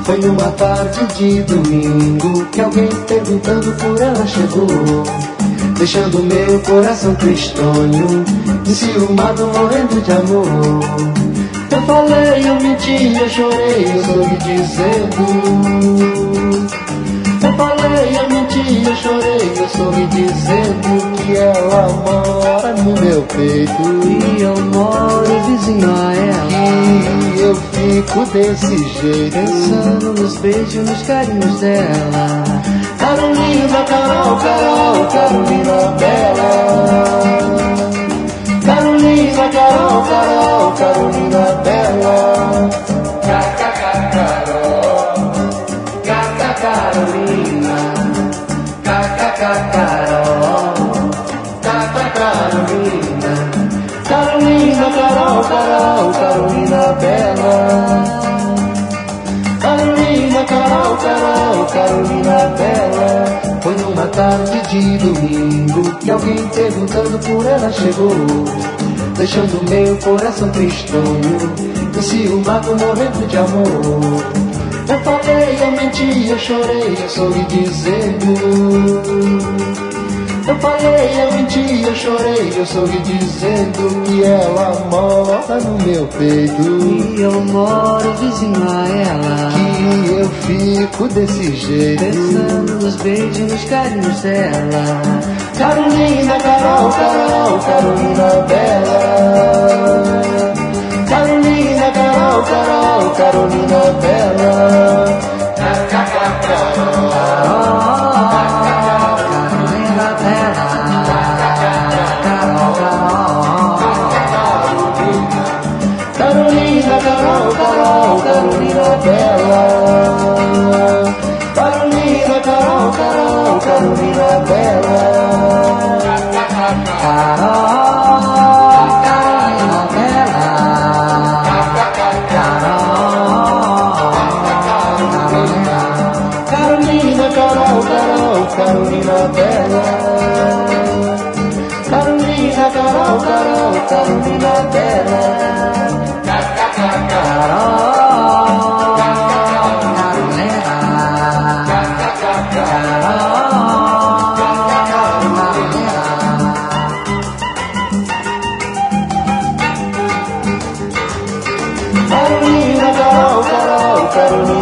Foi numa tarde de domingo que alguém perguntando por ela chegou, deixando meu coração tristonho, enciumado, morrendo de amor. Eu falei, eu menti, eu chorei, eu sorri dizendo. Eu falei, eu menti, eu chorei, eu sorri dizendo que ela mora no meu peito e eu moro vizinho a ela. E eu fico desse jeito, pensando nos beijos, nos carinhos dela. Carolina, Carol, Carol, Carolina Bela. Carolina, Carol, Carol, Carolina Bela. Carol, Carolina, Carol, Carolina, Carolina, Carol, Carol, Carolina Bela. Carolina, Carol, Carol, Carolina Bela. Foi numa tarde de domingo que alguém perguntando por ela chegou, deixando meu coração tristonho, enciumado, morrendo de amor. Eu falei, eu menti, eu chorei, eu sorri dizendo. Eu falei, eu menti, eu chorei, eu sorri dizendo que ela mora no meu peito e eu moro vizinho a ela. Que eu fico desse jeito, pensando nos beijos, nos carinhos dela. Carolina, Carol, Carol, Carolina Bela. Carolina, Carol, Carol, Carolina Bela. Carolina, Carol, Carol, Carolina Bela. Carolina, Carol, Carol, Carolina Bela. Carolina, Carol, Carol, Carolina Bela. Carolina, Carol, Carol, Carolina Bela. Carolina, Carol, Carol, Carolina.